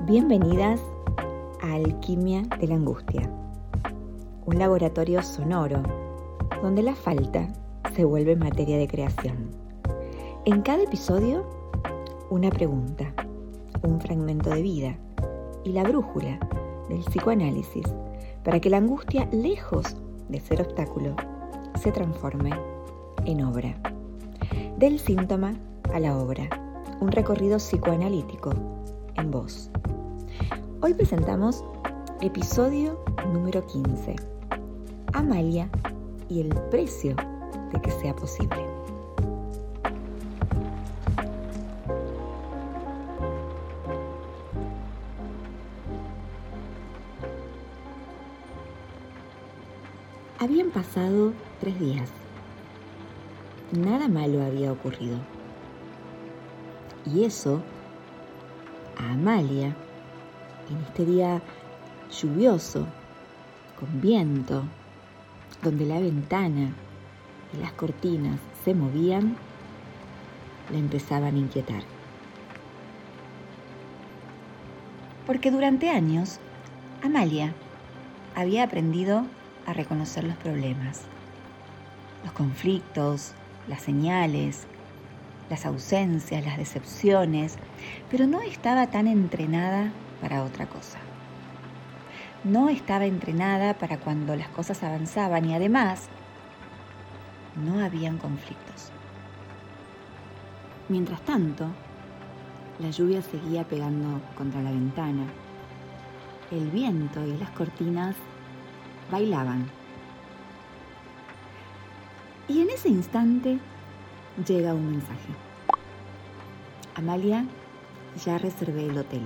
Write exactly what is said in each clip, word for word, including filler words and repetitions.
Bienvenidas a Alquimia de la Angustia, un laboratorio sonoro donde la falta se vuelve materia de creación. En cada episodio, una pregunta, un fragmento de vida y la brújula del psicoanálisis para que la angustia, lejos de ser obstáculo, se transforme en obra. Del síntoma a la obra, un recorrido psicoanalítico en voz. Hoy presentamos episodio número quince, Amalia y el precio de que sea posible. Habían pasado tres días. Nada malo había ocurrido. Y eso, a Amalia, en este día lluvioso, con viento, donde la ventana y las cortinas se movían, la empezaban a inquietar. Porque durante años, Amalia había aprendido a reconocer los problemas, los conflictos, las señales, las ausencias, las decepciones, pero no estaba tan entrenada para otra cosa. No estaba entrenada para cuando las cosas avanzaban y además no habían conflictos. Mientras tanto, la lluvia seguía pegando contra la ventana. El viento y las cortinas bailaban. Y en ese instante llega un mensaje. Amalia, ya reservé el hotel.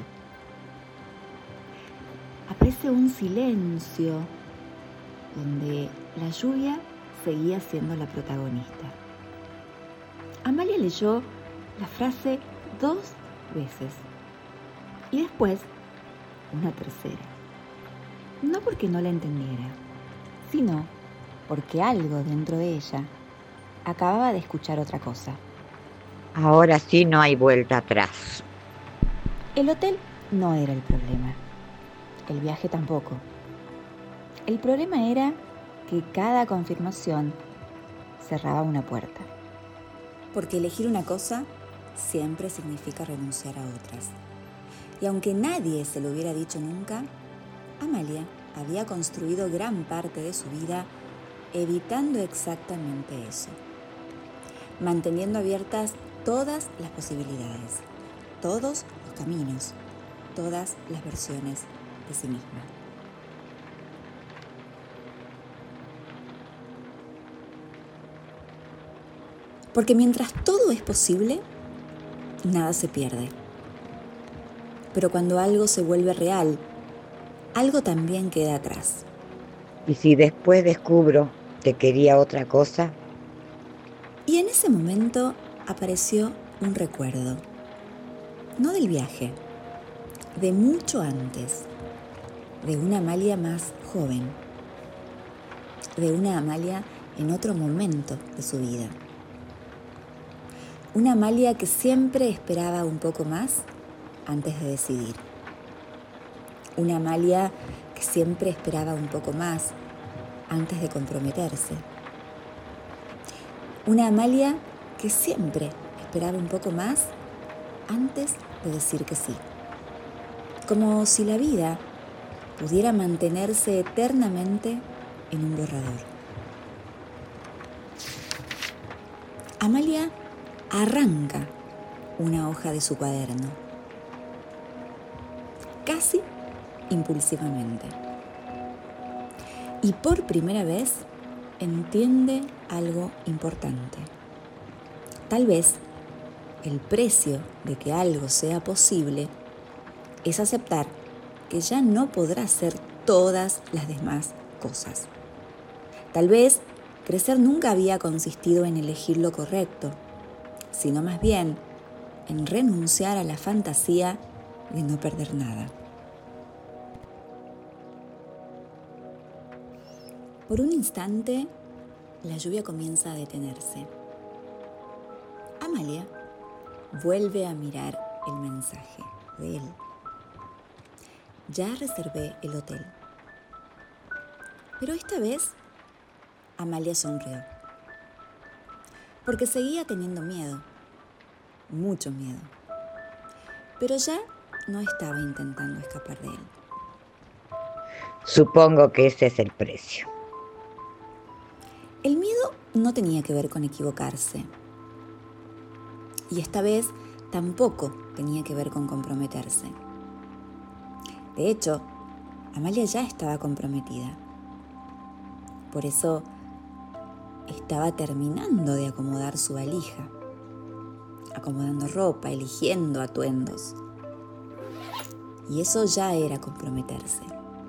Aparece un silencio donde la lluvia seguía siendo la protagonista. Amalia leyó la frase dos veces y después una tercera. No porque no la entendiera, sino porque algo dentro de ella acababa de escuchar otra cosa. Ahora sí no hay vuelta atrás. El hotel no era el problema. El viaje tampoco. El problema era que cada confirmación cerraba una puerta. Porque elegir una cosa siempre significa renunciar a otras. Y aunque nadie se lo hubiera dicho nunca, Amalia había construido gran parte de su vida evitando exactamente eso, manteniendo abiertas todas las posibilidades, todos los caminos, todas las versiones de sí misma. Porque mientras todo es posible, nada se pierde. Pero cuando algo se vuelve real, algo también queda atrás. ¿Y si después descubro que quería otra cosa? Y en ese momento apareció un recuerdo, no del viaje, de mucho antes, de una Amalia más joven, de una Amalia en otro momento de su vida. Una Amalia que siempre esperaba un poco más antes de decidir. Una Amalia que siempre esperaba un poco más antes de comprometerse. Una Amalia que siempre esperaba un poco más antes de decir que sí. Como si la vida pudiera mantenerse eternamente en un borrador. Amalia arranca una hoja de su cuaderno, casi impulsivamente. Y por primera vez entiende algo importante. Tal vez el precio de que algo sea posible es aceptar que ya no podrá hacer todas las demás cosas. Tal vez crecer nunca había consistido en elegir lo correcto, sino más bien en renunciar a la fantasía de no perder nada. Por un instante, la lluvia comienza a detenerse. Amalia vuelve a mirar el mensaje de él. ya reservé el hotel. Pero esta vez, Amalia sonrió, porque seguía teniendo miedo, mucho miedo, pero ya no estaba intentando escapar de él. Supongo que ese es el precio. El miedo no tenía que ver con equivocarse, y esta vez tampoco tenía que ver con comprometerse. De hecho, Amalia ya estaba comprometida. Por eso estaba terminando de acomodar su valija, acomodando ropa, eligiendo atuendos. Y eso ya era comprometerse.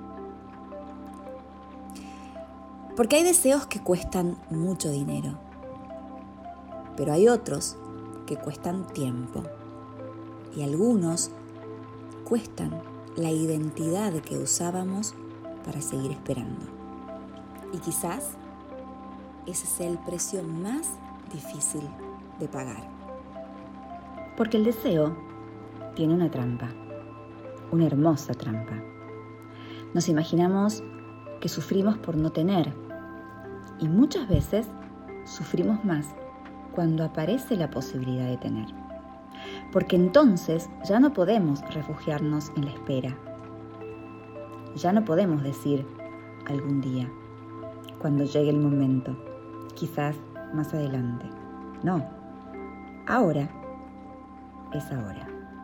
Porque hay deseos que cuestan mucho dinero, pero hay otros que cuestan tiempo, y algunos cuestan la identidad que usábamos para seguir esperando. Y quizás ese sea el precio más difícil de pagar. Porque el deseo tiene una trampa, una hermosa trampa. Nos imaginamos que sufrimos por no tener, y muchas veces sufrimos más cuando aparece la posibilidad de tener. Porque entonces ya no podemos refugiarnos en la espera. Ya no podemos decir algún día, cuando llegue el momento, quizás más adelante. No, ahora es ahora.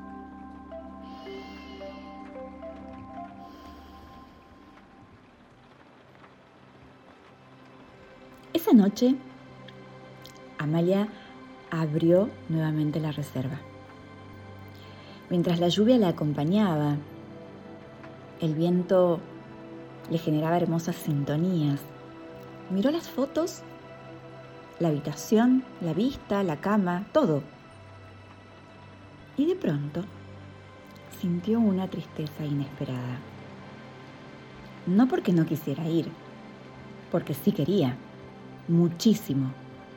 Esa noche, Amalia abrió nuevamente la reserva. Mientras la lluvia la acompañaba, el viento le generaba hermosas sintonías. Miró las fotos, la habitación, la vista, la cama, todo. Y de pronto sintió una tristeza inesperada. No porque no quisiera ir, porque sí quería, muchísimo.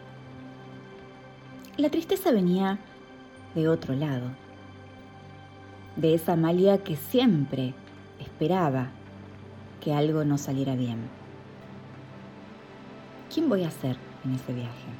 La tristeza venía de otro lado, de esa Amalia que siempre esperaba que algo no saliera bien. ¿Quién voy a ser en ese viaje?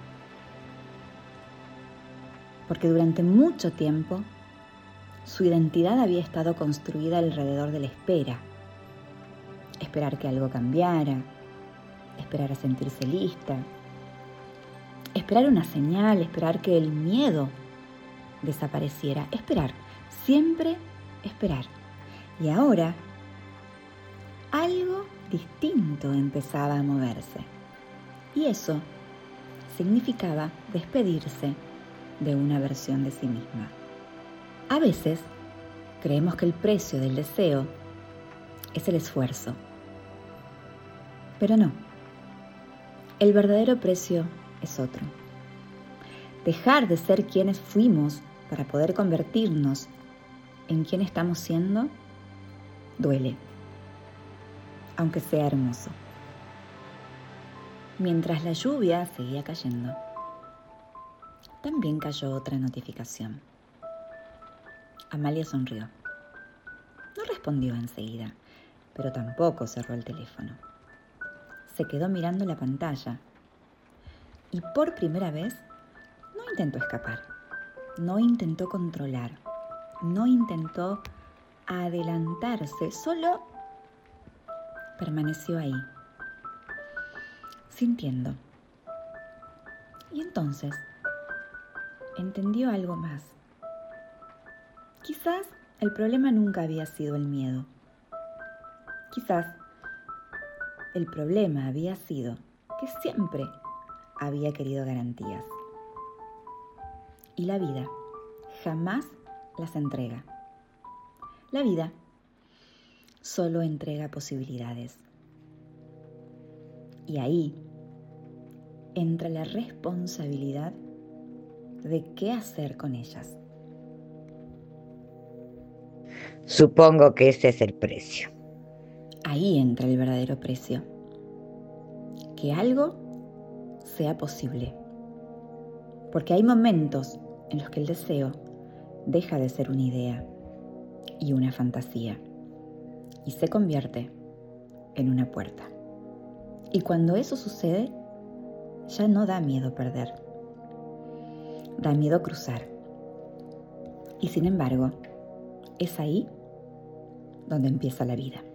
Porque durante mucho tiempo su identidad había estado construida alrededor de la espera. Esperar que algo cambiara, esperar a sentirse lista, esperar una señal, esperar que el miedo desapareciera, esperar, siempre esperar. Y ahora algo distinto empezaba a moverse. Y eso significaba despedirse de una versión de sí misma. A veces creemos que el precio del deseo es el esfuerzo, pero no. El verdadero precio es otro. Dejar de ser quienes fuimos para poder convertirnos en quien estamos siendo duele, aunque sea hermoso. Mientras la lluvia seguía cayendo, también cayó otra notificación. Amalia sonrió. No respondió enseguida, pero tampoco cerró el teléfono. Se quedó mirando la pantalla y por primera vez no intentó escapar, no intentó controlar, no intentó adelantarse, solo permaneció ahí, sintiendo. Y entonces entendió algo más. Quizás el problema nunca había sido el miedo. Quizás el problema había sido que siempre había querido garantías. Y la vida jamás las entrega. La vida solo entrega posibilidades. Y ahí entra la responsabilidad de qué hacer con ellas. Supongo que ese es el precio. Ahí entra el verdadero precio. Que algo sea posible. Porque hay momentos en los que el deseo deja de ser una idea y una fantasía. y se convierte en una puerta. Y cuando eso sucede, ya no da miedo perder. Da miedo cruzar. Y sin embargo, es ahí donde empieza la vida.